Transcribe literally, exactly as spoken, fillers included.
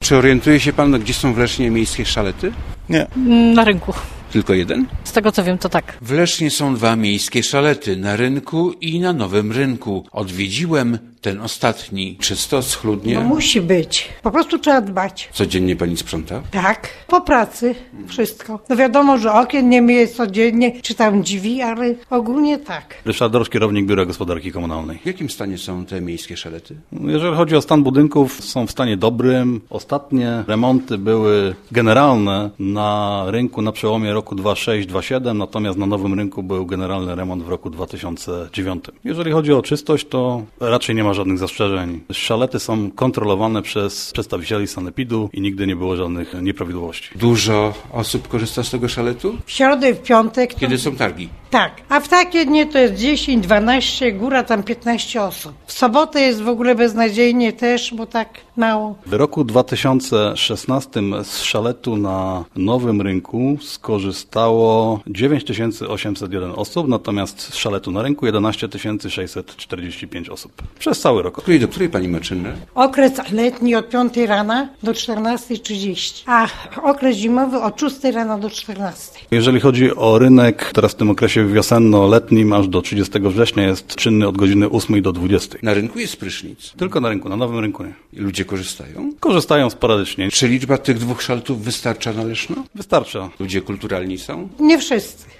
Czy orientuje się pan, gdzie są w Lesznie miejskie szalety? Nie. Na rynku. Tylko jeden? Z tego co wiem, to tak. W Lesznie są dwa miejskie szalety, na rynku i na Nowym Rynku. Odwiedziłem ten ostatni. Czysto, schludnie? No musi być. Po prostu trzeba dbać. Codziennie pani sprząta? Tak. Po pracy. Wszystko. No wiadomo, że okien nie myje codziennie, czy tam drzwi, ale ogólnie tak. Ryszard Dorsz, kierownik Biura Gospodarki Komunalnej. W jakim stanie są te miejskie szalety? Jeżeli chodzi o stan budynków, są w stanie dobrym. Ostatnie remonty były generalne na rynku na przełomie roku dwa tysiące szóstego dwa tysiące siódmego, natomiast na Nowym Rynku był generalny remont w roku dwa tysiące dziewiątym. Jeżeli chodzi o czystość, to raczej nie ma żadnych zastrzeżeń. Szalety są kontrolowane przez przedstawicieli sanepidu i nigdy nie było żadnych nieprawidłowości. Dużo osób korzysta z tego szaletu? W środę i w piątek. To... Kiedy są targi? Tak. A w takie dnie to jest dziesięć, dwanaście, góra tam piętnaście osób. W sobotę jest w ogóle beznadziejnie też, bo tak mało. W roku dwa tysiące szesnastym z szaletu na Nowym Rynku skorzystało dziewięć tysięcy osiemset jeden osób, natomiast z szaletu na rynku jedenaście tysięcy sześćset czterdzieści pięć osób. Przez cały rok. Do której, do której pani ma czynne? Okres letni od piątej rana do czternastej trzydzieści, a okres zimowy od szóstej rana do czternastej. Jeżeli chodzi o rynek, teraz w tym okresie wiosenno-letnim aż do trzydziestego września jest czynny od godziny ósmej do dwudziestej. Na rynku jest prysznic. Tylko na rynku, na Nowym Rynku nie. I ludzie korzystają? Korzystają sporadycznie. Czy liczba tych dwóch szaletów wystarcza na Leszno? Wystarcza. Ludzie kulturalni są? Nie wszyscy.